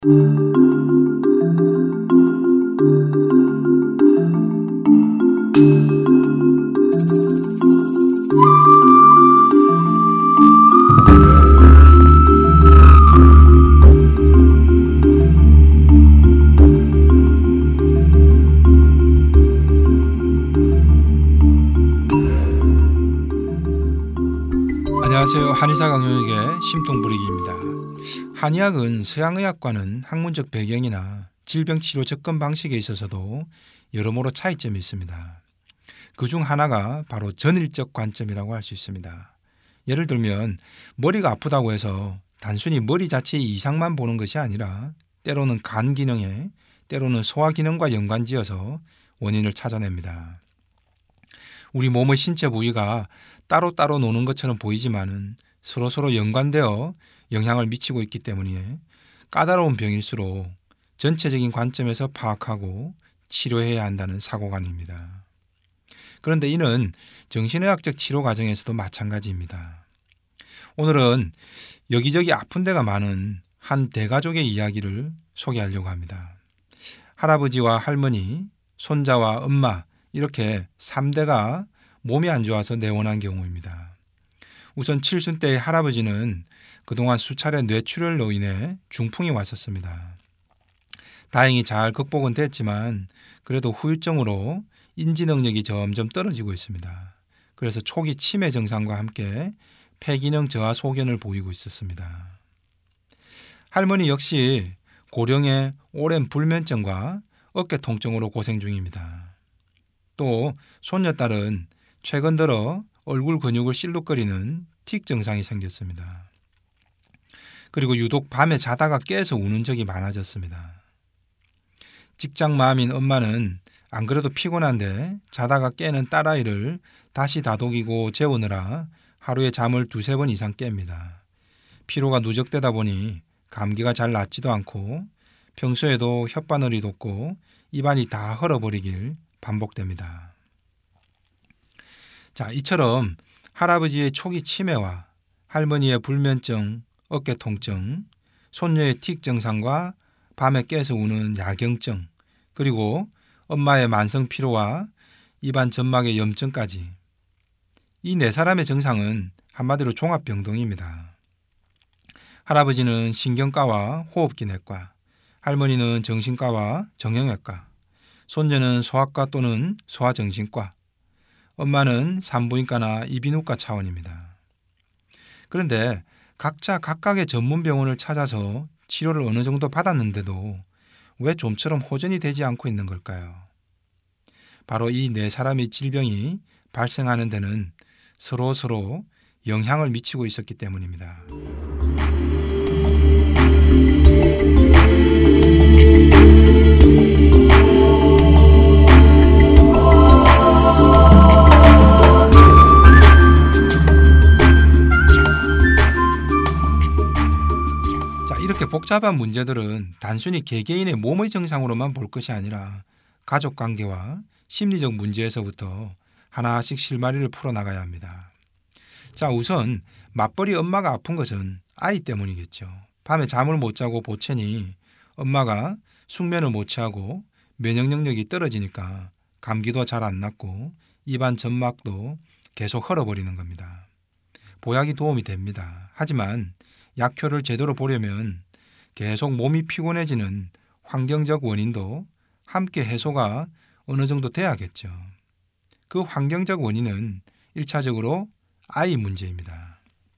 안녕하세요. 한의사 강용익의 심통부리기입니다. 한의학은 서양의학과는 학문적 배경이나 질병치료 접근 방식에 있어서도 여러모로 차이점이 있습니다. 그중 하나가 바로 전일적 관점이라고 할 수 있습니다. 예를 들면 머리가 아프다고 해서 단순히 머리 자체의 이상만 보는 것이 아니라 때로는 간 기능에, 때로는 소화 기능과 연관지어서 원인을 찾아냅니다. 우리 몸의 신체 부위가 따로따로 노는 것처럼 보이지만은 서로 연관되어 영향을 미치고 있기 때문에 까다로운 병일수록 전체적인 관점에서 파악하고 치료해야 한다는 사고관입니다. 그런데 이는 정신의학적 치료 과정에서도 마찬가지입니다. 오늘은 여기저기 아픈 데가 많은 한 대가족의 이야기를 소개하려고 합니다. 할아버지와 할머니, 손자와 엄마 이렇게 3대가 몸이 안 좋아서 내원한 경우입니다. 우선 칠순 때의 할아버지는 그동안 수차례 뇌출혈로 인해 중풍이 왔었습니다. 다행히 잘 극복은 됐지만 그래도 후유증으로 인지 능력이 점점 떨어지고 있습니다. 그래서 초기 치매 증상과 함께 폐기능 저하 소견을 보이고 있었습니다. 할머니 역시 고령의 오랜 불면증과 어깨 통증으로 고생 중입니다. 또 손녀딸은 최근 들어 얼굴 근육을 실룩거리는 틱 증상이 생겼습니다. 그리고 유독 밤에 자다가 깨서 우는 적이 많아졌습니다. 직장맘인 엄마는 안 그래도 피곤한데 자다가 깨는 딸아이를 다시 다독이고 재우느라 하루에 잠을 2-3번 이상 깹니다. 피로가 누적되다 보니 감기가 잘 낫지도 않고 평소에도 혓바늘이 돋고 입안이 다 헐어버리길 반복됩니다. 자, 이처럼 할아버지의 초기 치매와 할머니의 불면증, 어깨 통증, 손녀의 틱 증상과 밤에 깨서 우는 야경증, 그리고 엄마의 만성 피로와 입안 점막의 염증까지 이 4사람의 증상은 한마디로 종합병동입니다. 할아버지는 신경과와 호흡기내과, 할머니는 정신과와 정형외과, 손녀는 소아과 또는 소아정신과, 엄마는 산부인과나 이비인후과 차원입니다. 그런데 각자 각각의 전문 병원을 찾아서 치료를 어느 정도 받았는데도 왜 좀처럼 호전이 되지 않고 있는 걸까요? 바로 이 4사람의 질병이 발생하는 데는 서로 영향을 미치고 있었기 때문입니다. 이렇게 복잡한 문제들은 단순히 개개인의 몸의 증상으로만 볼 것이 아니라 가족관계와 심리적 문제에서부터 하나씩 실마리를 풀어나가야 합니다. 자, 우선 맞벌이 엄마가 아픈 것은 아이 때문이겠죠. 밤에 잠을 못 자고 보채니 엄마가 숙면을 못 취하고 면역 능력이 떨어지니까 감기도 잘 안 낫고 입안 점막도 계속 헐어버리는 겁니다. 보약이 도움이 됩니다. 하지만 약효를 제대로 보려면 계속 몸이 피곤해지는 환경적 원인도 함께 해소가 어느 정도 돼야겠죠. 그 환경적 원인은 1차적으로 아이 문제입니다.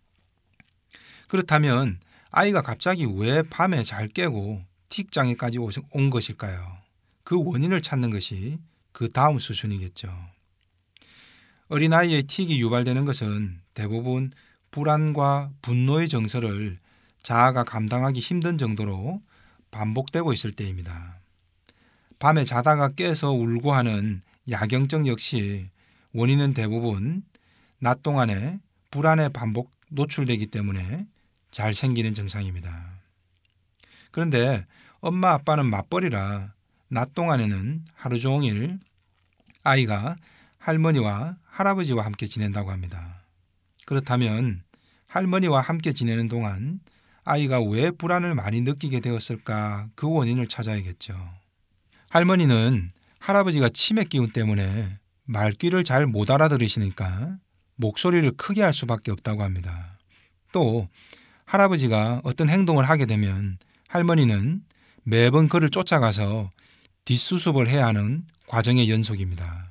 그렇다면 아이가 갑자기 왜 밤에 잘 깨고 틱장애까지 온 것일까요? 그 원인을 찾는 것이 그 다음 수순이겠죠. 어린아이의 틱이 유발되는 것은 대부분 불안과 분노의 정서를 자아가 감당하기 힘든 정도로 반복되고 있을 때입니다. 밤에 자다가 깨서 울고 하는 야경증 역시 원인은 대부분 낮 동안에 불안에 반복 노출되기 때문에 잘 생기는 증상입니다. 그런데 엄마 아빠는 맞벌이라 낮 동안에는 하루 종일 아이가 할머니와 할아버지와 함께 지낸다고 합니다. 그렇다면 할머니와 함께 지내는 동안 아이가 왜 불안을 많이 느끼게 되었을까 그 원인을 찾아야겠죠. 할머니는 할아버지가 치매 기운 때문에 말귀를 잘 못 알아들으시니까 목소리를 크게 할 수밖에 없다고 합니다. 또 할아버지가 어떤 행동을 하게 되면 할머니는 매번 그를 쫓아가서 뒷수습을 해야 하는 과정의 연속입니다.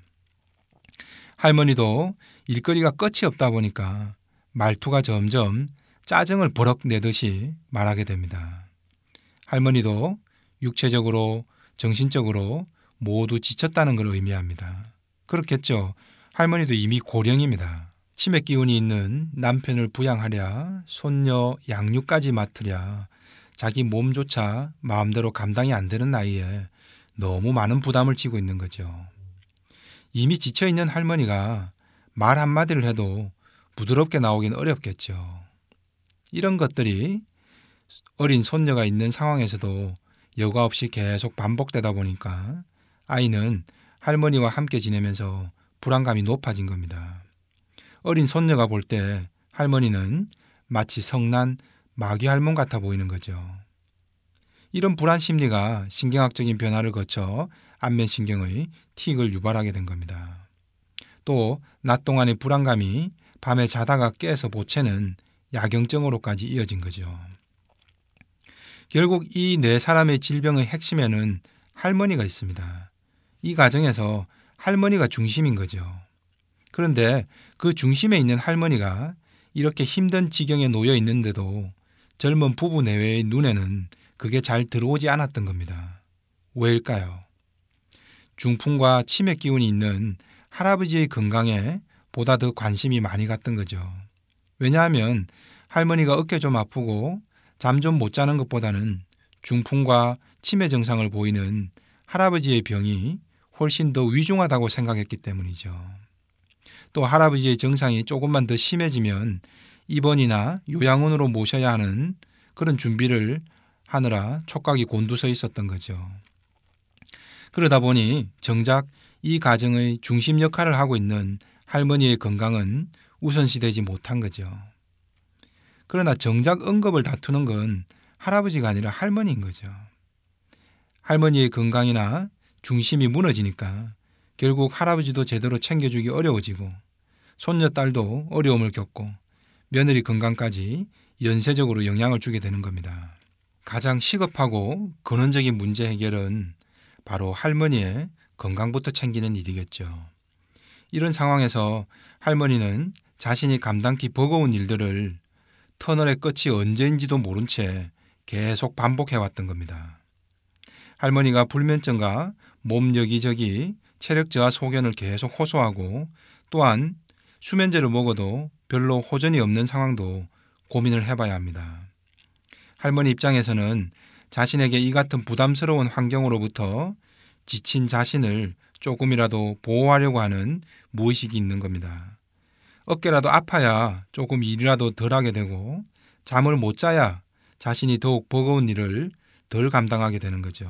할머니도 일거리가 끝이 없다 보니까 말투가 점점 짜증을 버럭 내듯이 말하게 됩니다. 할머니도 육체적으로, 정신적으로 모두 지쳤다는 걸 의미합니다. 그렇겠죠. 할머니도 이미 고령입니다. 치매 기운이 있는 남편을 부양하랴, 손녀 양육까지 맡으랴, 자기 몸조차 마음대로 감당이 안 되는 나이에 너무 많은 부담을 지고 있는 거죠. 이미 지쳐있는 할머니가 말 한마디를 해도 부드럽게 나오긴 어렵겠죠. 이런 것들이 어린 손녀가 있는 상황에서도 여과 없이 계속 반복되다 보니까 아이는 할머니와 함께 지내면서 불안감이 높아진 겁니다. 어린 손녀가 볼 때 할머니는 마치 성난 마귀 할멈 같아 보이는 거죠. 이런 불안 심리가 신경학적인 변화를 거쳐 안면신경의 틱을 유발하게 된 겁니다. 또 낮 동안의 불안감이 밤에 자다가 깨서 보채는 야경증으로까지 이어진 거죠. 결국 이 네 사람의 질병의 핵심에는 할머니가 있습니다. 이 가정에서 할머니가 중심인 거죠. 그런데 그 중심에 있는 할머니가 이렇게 힘든 지경에 놓여 있는데도 젊은 부부 내외의 눈에는 그게 잘 들어오지 않았던 겁니다. 왜일까요? 중풍과 치매 기운이 있는 할아버지의 건강에 보다 더 관심이 많이 갔던 거죠. 왜냐하면 할머니가 어깨 좀 아프고 잠 좀 못 자는 것보다는 중풍과 치매 증상을 보이는 할아버지의 병이 훨씬 더 위중하다고 생각했기 때문이죠. 또 할아버지의 증상이 조금만 더 심해지면 입원이나 요양원으로 모셔야 하는 그런 준비를 하느라 촉각이 곤두서 있었던 거죠. 그러다 보니 정작 이 가정의 중심 역할을 하고 있는 할머니의 건강은 우선시되지 못한 거죠. 그러나 정작 응급을 다투는 건 할아버지가 아니라 할머니인 거죠. 할머니의 건강이나 중심이 무너지니까 결국 할아버지도 제대로 챙겨주기 어려워지고 손녀딸도 어려움을 겪고 며느리 건강까지 연쇄적으로 영향을 주게 되는 겁니다. 가장 시급하고 근원적인 문제 해결은 바로 할머니의 건강부터 챙기는 일이겠죠. 이런 상황에서 할머니는 자신이 감당기 버거운 일들을 터널의 끝이 언제인지도 모른 채 계속 반복해왔던 겁니다. 할머니가 불면증과 몸 여기저기 체력 저하 소견을 계속 호소하고 또한 수면제를 먹어도 별로 호전이 없는 상황도 고민을 해봐야 합니다. 할머니 입장에서는 자신에게 이 같은 부담스러운 환경으로부터 지친 자신을 조금이라도 보호하려고 하는 무의식이 있는 겁니다. 어깨라도 아파야 조금 일이라도 덜 하게 되고 잠을 못 자야 자신이 더욱 버거운 일을 덜 감당하게 되는 거죠.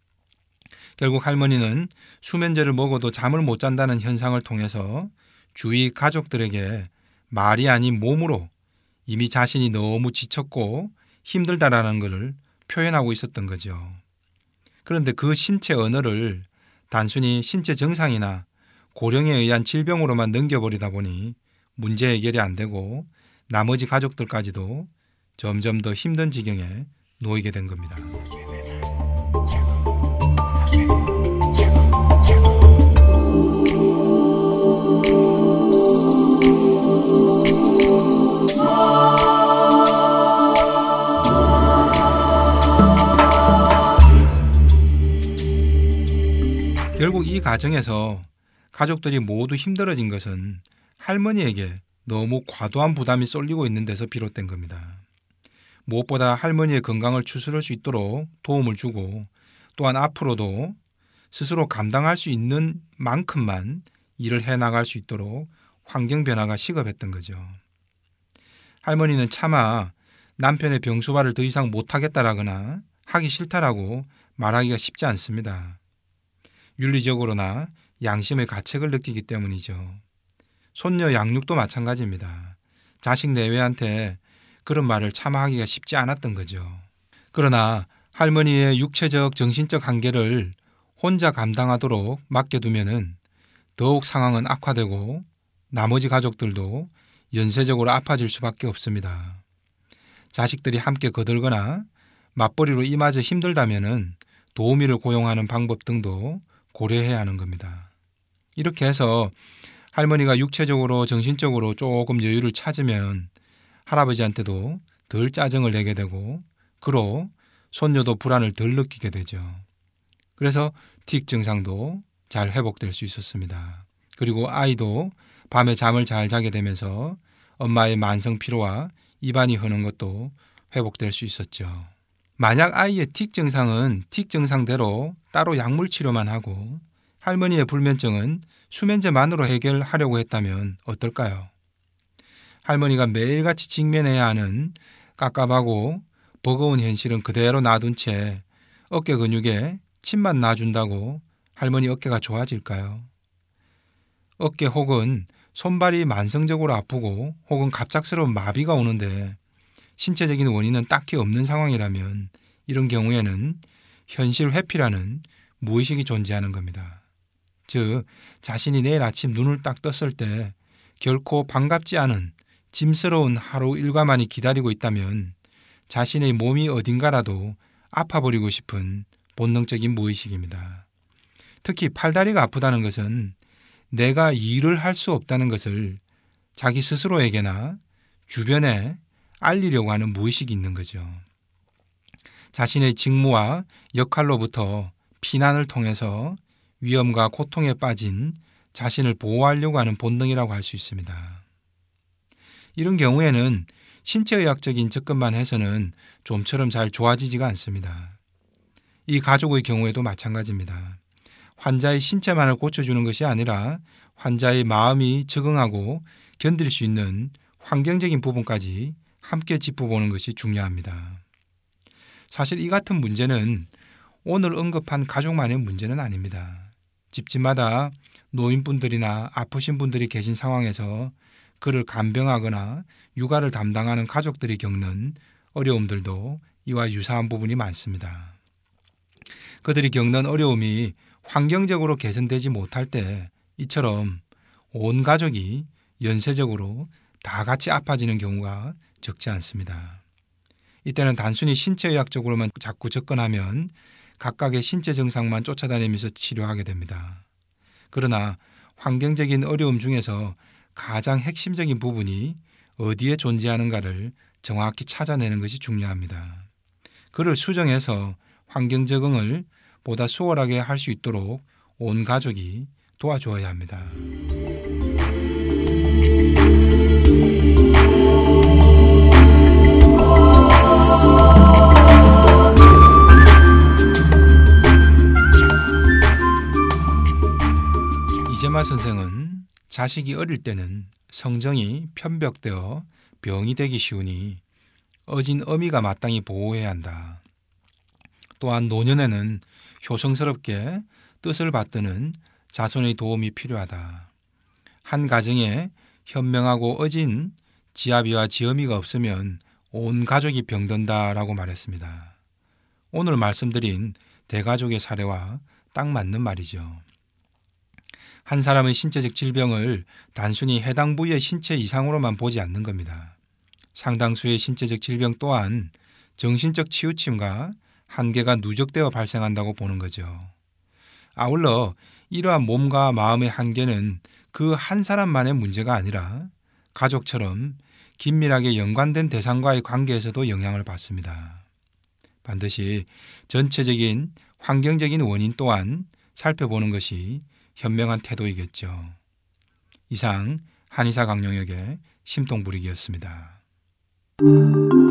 결국 할머니는 수면제를 먹어도 잠을 못 잔다는 현상을 통해서 주위 가족들에게 말이 아닌 몸으로 이미 자신이 너무 지쳤고 힘들다라는 것을 표현하고 있었던 거죠. 그런데 그 신체 언어를 단순히 신체 증상이나 고령에 의한 질병으로만 넘겨버리다 보니 문제 해결이 안 되고 나머지 가족들까지도 점점 더 힘든 지경에 놓이게 된 겁니다. 결국 이 가정에서 가족들이 모두 힘들어진 것은 할머니에게 너무 과도한 부담이 쏠리고 있는 데서 비롯된 겁니다. 무엇보다 할머니의 건강을 추스를 수 있도록 도움을 주고 또한 앞으로도 스스로 감당할 수 있는 만큼만 일을 해나갈 수 있도록 환경 변화가 시급했던 거죠. 할머니는 차마 남편의 병수발을 더 이상 못하겠다라거나 하기 싫다라고 말하기가 쉽지 않습니다. 윤리적으로나 양심의 가책을 느끼기 때문이죠. 손녀 양육도 마찬가지입니다. 자식 내외한테 그런 말을 차마 하기가 쉽지 않았던 거죠. 그러나 할머니의 육체적, 정신적 한계를 혼자 감당하도록 맡겨두면은 더욱 상황은 악화되고 나머지 가족들도 연쇄적으로 아파질 수밖에 없습니다. 자식들이 함께 거들거나 맞벌이로 이마저 힘들다면은 도우미를 고용하는 방법 등도 고려해야 하는 겁니다. 이렇게 해서 할머니가 육체적으로, 정신적으로 조금 여유를 찾으면 할아버지한테도 덜 짜증을 내게 되고 그로 손녀도 불안을 덜 느끼게 되죠. 그래서 틱 증상도 잘 회복될 수 있었습니다. 그리고 아이도 밤에 잠을 잘 자게 되면서 엄마의 만성 피로와 입안이 흐는 것도 회복될 수 있었죠. 만약 아이의 틱 증상은 틱 증상대로 따로 약물 치료만 하고 할머니의 불면증은 수면제만으로 해결하려고 했다면 어떨까요? 할머니가 매일같이 직면해야 하는 깝깝하고 버거운 현실은 그대로 놔둔 채 어깨 근육에 침만 놔준다고 할머니 어깨가 좋아질까요? 어깨 혹은 손발이 만성적으로 아프고 혹은 갑작스러운 마비가 오는데 신체적인 원인은 딱히 없는 상황이라면 이런 경우에는 현실 회피라는 무의식이 존재하는 겁니다. 즉, 자신이 내일 아침 눈을 딱 떴을 때 결코 반갑지 않은 짐스러운 하루 일과만이 기다리고 있다면 자신의 몸이 어딘가라도 아파버리고 싶은 본능적인 무의식입니다. 특히 팔다리가 아프다는 것은 내가 일을 할 수 없다는 것을 자기 스스로에게나 주변에 알리려고 하는 무의식이 있는 거죠. 자신의 직무와 역할로부터 피난을 통해서 위험과 고통에 빠진 자신을 보호하려고 하는 본능이라고 할 수 있습니다. 이런 경우에는 신체의학적인 접근만 해서는 좀처럼 잘 좋아지지가 않습니다. 이 가족의 경우에도 마찬가지입니다. 환자의 신체만을 고쳐주는 것이 아니라 환자의 마음이 적응하고 견딜 수 있는 환경적인 부분까지 함께 짚어보는 것이 중요합니다. 사실 이 같은 문제는 오늘 언급한 가족만의 문제는 아닙니다. 집집마다 노인분들이나 아프신 분들이 계신 상황에서 그를 간병하거나 육아를 담당하는 가족들이 겪는 어려움들도 이와 유사한 부분이 많습니다. 그들이 겪는 어려움이 환경적으로 개선되지 못할 때 이처럼 온 가족이 연쇄적으로 다 같이 아파지는 경우가 적지 않습니다. 이때는 단순히 신체의학적으로만 자꾸 접근하면 각각의 신체 증상만 쫓아다니면서 치료하게 됩니다. 그러나 환경적인 어려움 중에서 가장 핵심적인 부분이 어디에 존재하는가를 정확히 찾아내는 것이 중요합니다. 그를 수정해서 환경 적응을 보다 수월하게 할 수 있도록 온 가족이 도와주어야 합니다. 이재마 선생은 자식이 어릴 때는 성정이 편벽되어 병이 되기 쉬우니 어진 어미가 마땅히 보호해야 한다. 또한 노년에는 효성스럽게 뜻을 받드는 자손의 도움이 필요하다. 한 가정에 현명하고 어진 지아비와 지어미가 없으면 온 가족이 병든다라고 말했습니다. 오늘 말씀드린 대가족의 사례와 딱 맞는 말이죠. 한 사람의 신체적 질병을 단순히 해당 부위의 신체 이상으로만 보지 않는 겁니다. 상당수의 신체적 질병 또한 정신적 치우침과 한계가 누적되어 발생한다고 보는 거죠. 아울러 이러한 몸과 마음의 한계는 그 한 사람만의 문제가 아니라 가족처럼 긴밀하게 연관된 대상과의 관계에서도 영향을 받습니다. 반드시 전체적인 환경적인 원인 또한 살펴보는 것이 현명한 태도이겠죠. 이상 한의사 강용혁의 심통부리기였습니다.